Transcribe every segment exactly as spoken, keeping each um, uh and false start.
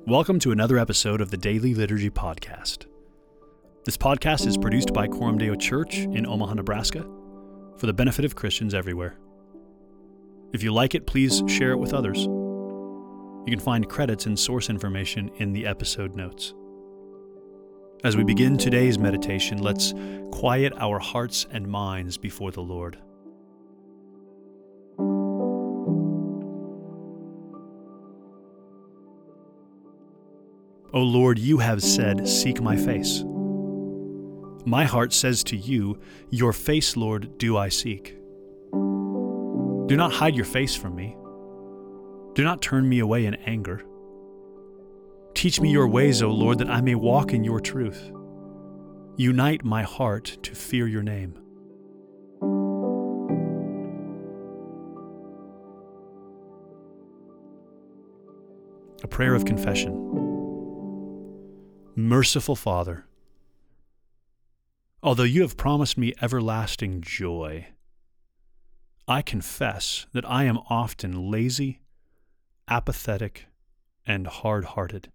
Welcome to another episode of the Daily Liturgy Podcast. This podcast is produced by Coram Deo Church in Omaha, Nebraska, for the benefit of Christians everywhere. If you like it, please share it with others. You can find credits and source information in the episode notes. As we begin today's meditation, let's quiet our hearts and minds before the Lord. O Lord, you have said, "Seek my face." My heart says to you, "Your face, Lord, do I seek." Do not hide your face from me. Do not turn me away in anger. Teach me your ways, O Lord, that I may walk in your truth. Unite my heart to fear your name. A prayer of confession. Merciful Father, although you have promised me everlasting joy, I confess that I am often lazy, apathetic, and hard-hearted.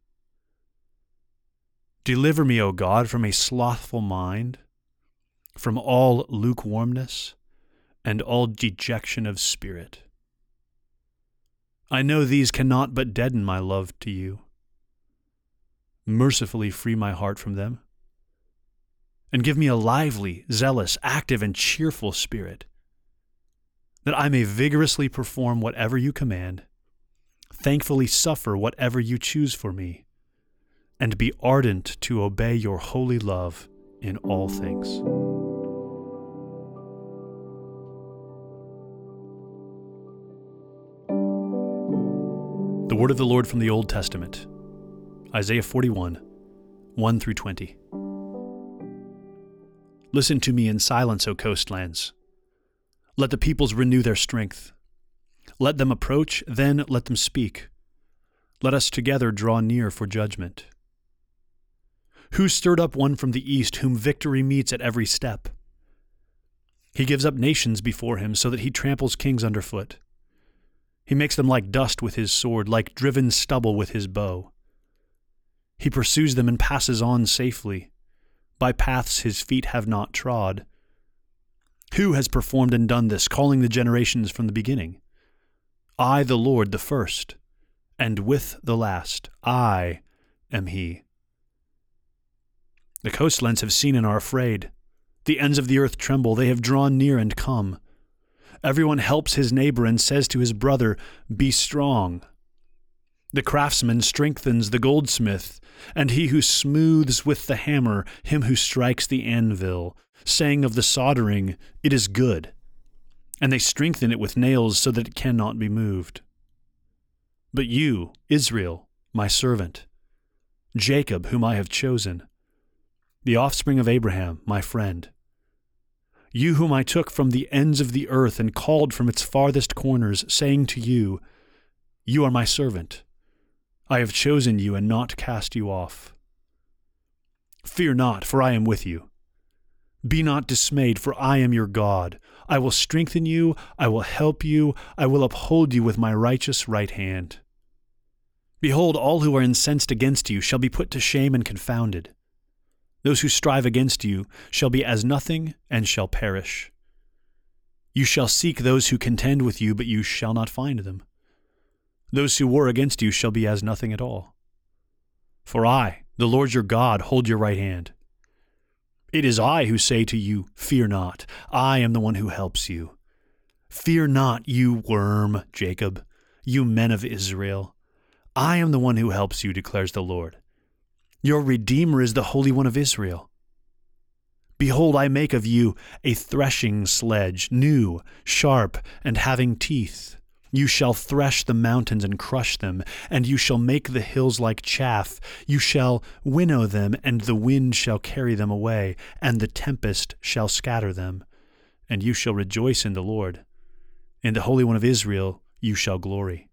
Deliver me, O God, from a slothful mind, from all lukewarmness, and all dejection of spirit. I know these cannot but deaden my love to you. Mercifully free my heart from them, and give me a lively, zealous, active, and cheerful spirit, that I may vigorously perform whatever you command, thankfully suffer whatever you choose for me, and be ardent to obey your holy love in all things. The word of the Lord from the Old Testament. Isaiah forty-one, one through twenty. Listen to me in silence, O coastlands. Let the peoples renew their strength. Let them approach, then let them speak. Let us together draw near for judgment. Who stirred up one from the east, whom victory meets at every step? He gives up nations before him, so that he tramples kings underfoot. He makes them like dust with his sword, like driven stubble with his bow. He pursues them and passes on safely, by paths his feet have not trod. Who has performed and done this, calling the generations from the beginning? I, the Lord, the first, and with the last, I am he. The coastlands have seen and are afraid. The ends of the earth tremble. They have drawn near and come. Everyone helps his neighbor and says to his brother, "Be strong." The craftsman strengthens the goldsmith, and he who smooths with the hammer him who strikes the anvil, saying of the soldering, "It is good." And they strengthen it with nails so that it cannot be moved. But you, Israel, my servant, Jacob, whom I have chosen, the offspring of Abraham, my friend, you whom I took from the ends of the earth and called from its farthest corners, saying to you, "You are my servant. I have chosen you and not cast you off. Fear not, for I am with you. Be not dismayed, for I am your God. I will strengthen you, I will help you, I will uphold you with my righteous right hand. Behold, all who are incensed against you shall be put to shame and confounded. Those who strive against you shall be as nothing and shall perish. You shall seek those who contend with you, but you shall not find them. Those who war against you shall be as nothing at all. For I, the Lord your God, hold your right hand. It is I who say to you, "Fear not." I am the one who helps you. Fear not, you worm, Jacob, you men of Israel. I am the one who helps you, declares the Lord. Your Redeemer is the Holy One of Israel. Behold, I make of you a threshing sledge, new, sharp, and having teeth. You shall thresh the mountains and crush them, and you shall make the hills like chaff. You shall winnow them, and the wind shall carry them away, and the tempest shall scatter them. And you shall rejoice in the Lord. In the Holy One of Israel you shall glory.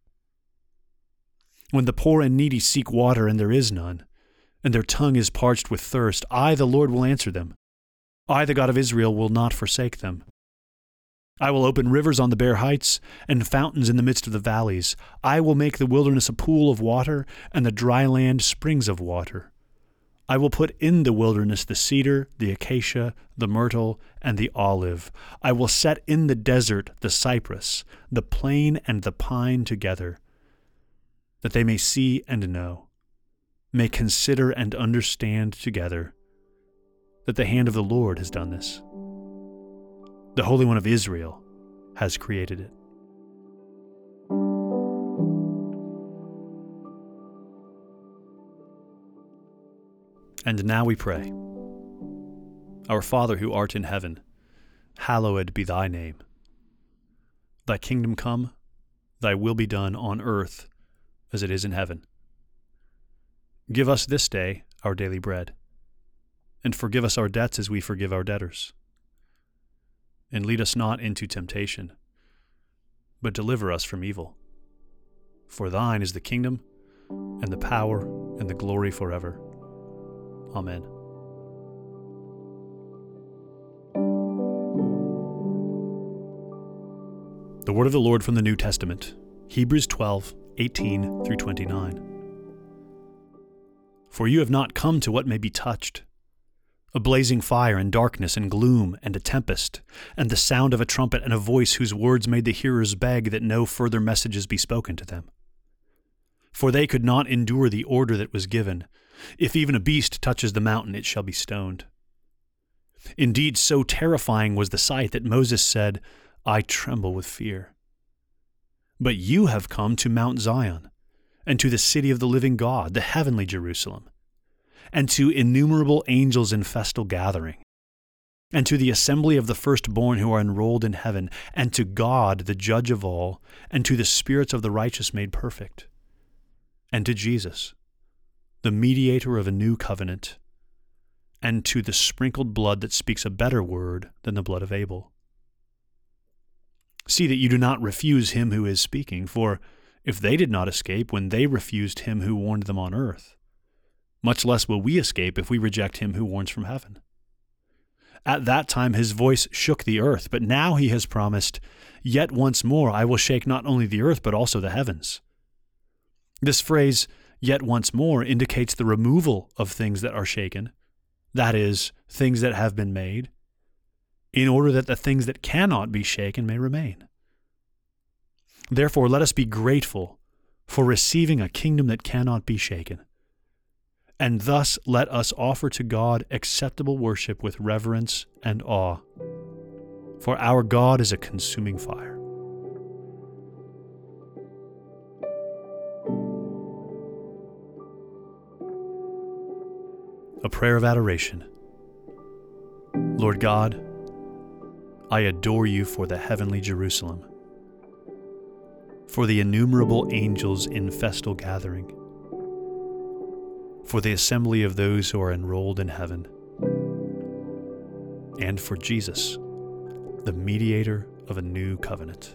When the poor and needy seek water, and there is none, and their tongue is parched with thirst, I, the Lord, will answer them. I, the God of Israel, will not forsake them. I will open rivers on the bare heights and fountains in the midst of the valleys. I will make the wilderness a pool of water and the dry land springs of water. I will put in the wilderness the cedar, the acacia, the myrtle, and the olive. I will set in the desert the cypress, the plane and the pine together, that they may see and know, may consider and understand together, that the hand of the Lord has done this. The Holy One of Israel has created it. And now we pray. Our Father who art in heaven, hallowed be thy name. Thy kingdom come, thy will be done on earth as it is in heaven. Give us this day our daily bread, and forgive us our debts as we forgive our debtors. And lead us not into temptation, but deliver us from evil. For thine is the kingdom, and the power, and the glory forever. Amen. The word of the Lord from the New Testament, Hebrews twelve, eighteen through twenty-nine. For you have not come to what may be touched, a blazing fire and darkness and gloom and a tempest, and the sound of a trumpet and a voice whose words made the hearers beg that no further messages be spoken to them. For they could not endure the order that was given, if even a beast touches the mountain, it shall be stoned. Indeed, so terrifying was the sight that Moses said, I tremble with fear. But you have come to Mount Zion, and to the city of the living God, the heavenly Jerusalem, and to innumerable angels in festal gathering, and to the assembly of the firstborn who are enrolled in heaven, and to God, the judge of all, and to the spirits of the righteous made perfect, and to Jesus, the mediator of a new covenant, and to the sprinkled blood that speaks a better word than the blood of Abel. See that you do not refuse him who is speaking, for if they did not escape when they refused him who warned them on earth, much less will we escape if we reject him who warns from heaven. At that time his voice shook the earth, but now he has promised, Yet once more I will shake not only the earth but also the heavens. This phrase, yet once more, indicates the removal of things that are shaken, that is, things that have been made, in order that the things that cannot be shaken may remain. Therefore, let us be grateful for receiving a kingdom that cannot be shaken, and thus let us offer to God acceptable worship with reverence and awe, for our God is a consuming fire. A prayer of adoration. Lord God, I adore you for the heavenly Jerusalem, for the innumerable angels in festal gathering, for the assembly of those who are enrolled in heaven, and for Jesus, the mediator of a new covenant.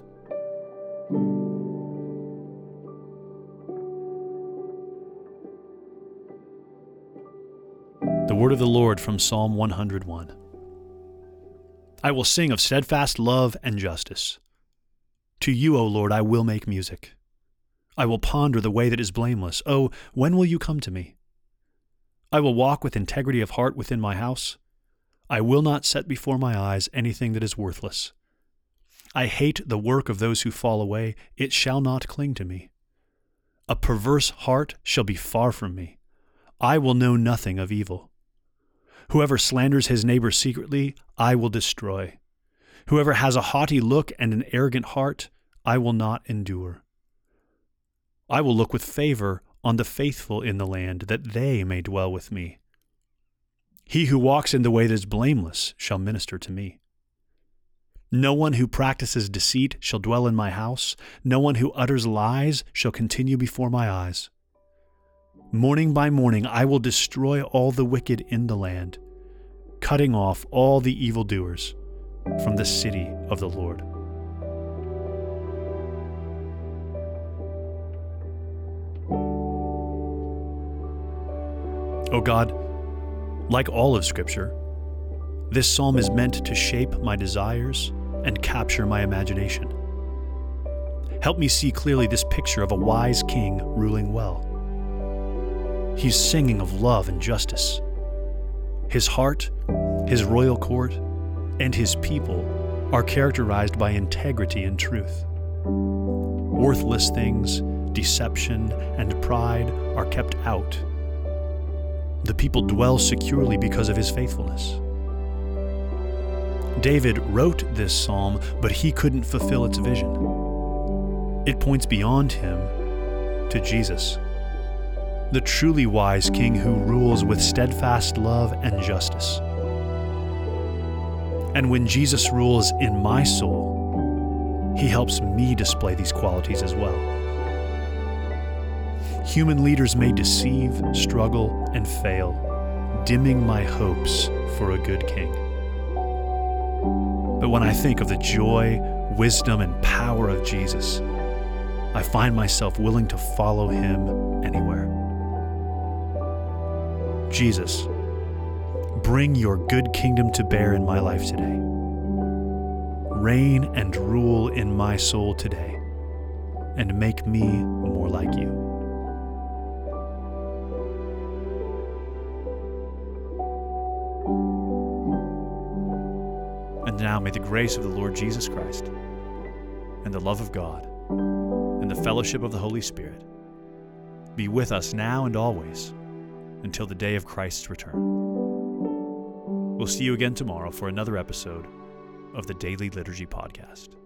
The word of the Lord from Psalm one hundred one. I will sing of steadfast love and justice. To you, O Lord, I will make music. I will ponder the way that is blameless. Oh, when will you come to me? I will walk with integrity of heart within my house. I will not set before my eyes anything that is worthless. I hate the work of those who fall away. It shall not cling to me. A perverse heart shall be far from me. I will know nothing of evil. Whoever slanders his neighbor secretly, I will destroy. Whoever has a haughty look and an arrogant heart, I will not endure. I will look with favor on the faithful in the land, that they may dwell with me. He who walks in the way that is blameless shall minister to me. No one who practices deceit shall dwell in my house. No one who utters lies shall continue before my eyes. Morning by morning I will destroy all the wicked in the land, cutting off all the evildoers from the city of the Lord. O God, like all of Scripture, this psalm is meant to shape my desires, and capture my imagination. Help me see clearly this picture of a wise king ruling well. He's singing of love and justice. His heart, his royal court, and his people are characterized by integrity and truth. Worthless things, deception, and pride are kept out. The people dwell securely because of his faithfulness. David wrote this psalm, but he couldn't fulfill its vision. It points beyond him to Jesus, the truly wise king who rules with steadfast love and justice. And when Jesus rules in my soul, he helps me display these qualities as well. Human leaders may deceive, struggle, and fail, dimming my hopes for a good king. But when I think of the joy, wisdom, and power of Jesus, I find myself willing to follow him anywhere. Jesus, bring your good kingdom to bear in my life today. Reign and rule in my soul today, and make me more like you. And now may the grace of the Lord Jesus Christ, and the love of God, and the fellowship of the Holy Spirit be with us now and always, until the day of Christ's return. We'll see you again tomorrow for another episode of the Daily Liturgy Podcast.